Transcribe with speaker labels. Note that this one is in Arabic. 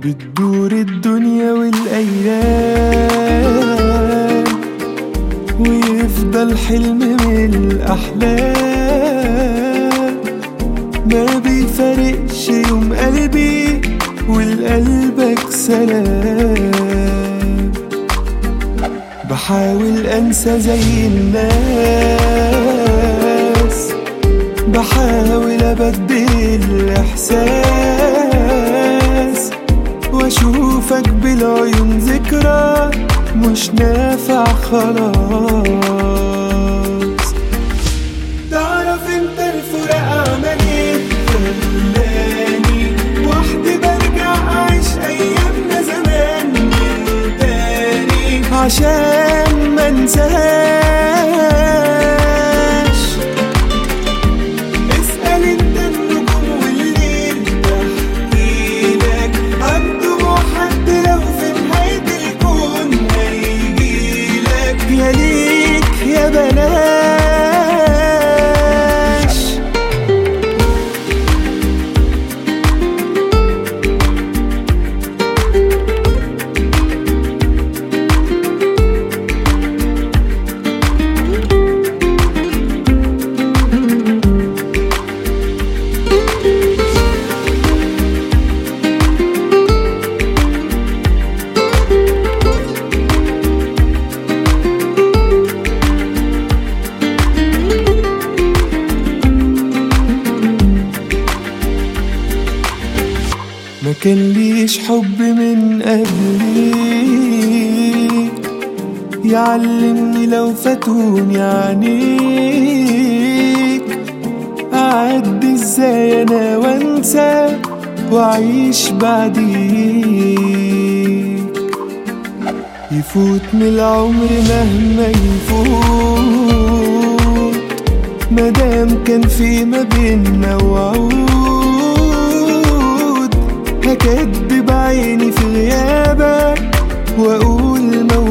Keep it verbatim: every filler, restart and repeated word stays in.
Speaker 1: بتدور الدنيا والأيام ويفضل حلم من الأحلام ما بيفارقش يوم قلبي والقلبك سلام. بحاول أنسى زي الناس، بحاول أبدل الإحساس وأشوفك بالعيون ذكرى مش نافع خلاص. تعرف انت الفراق عمل ايه؟ خلاني وحدي برجع أعيش أيامنا زمان من تاني عشان ما انساهاش. اسأل انت النجوم والليل بحكيلك عن دموع حد لو في نهاية الكون هيجيلك يا ليك يا بلاش. ما كان ليش حب من قبليك يعلمني لو فاتوني عنيك أعدي ازاي انا وانسى واعيش بعديك. يفوت من العمر مهما يفوت مادام كان في ما بينا وعود هكدب عيني في غيابك واقول موجود.